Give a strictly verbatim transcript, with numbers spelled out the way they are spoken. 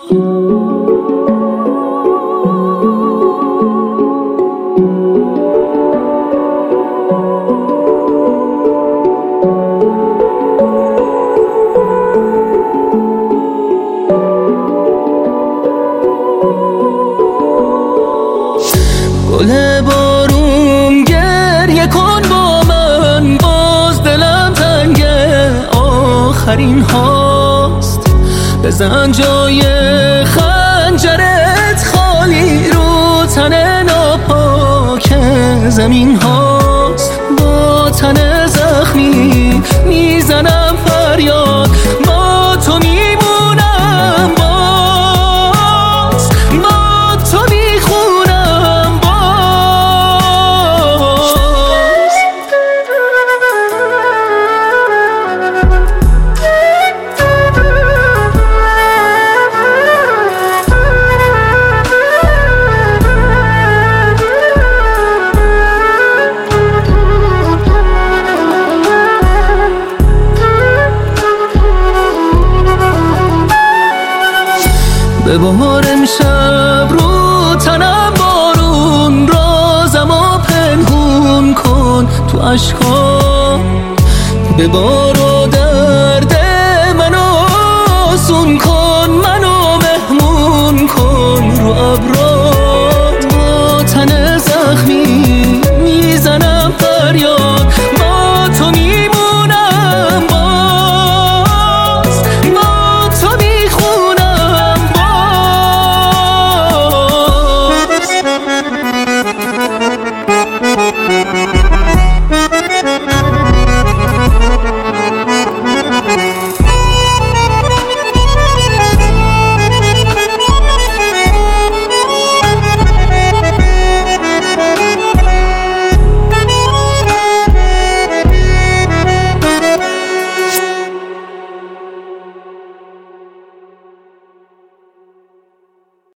گل بارون گریه کن با من، باز دلم تنگه آخرین هاست. بزن جای خنجرت خالی رو تن ناپاک زمین هاست. با تن زخمی میزنم فریاد، با تو میمونم، باز با تو میخونم باز. ببار امشب رو تنم بارون، رازمو پنهون کن تو اشکام. ببار و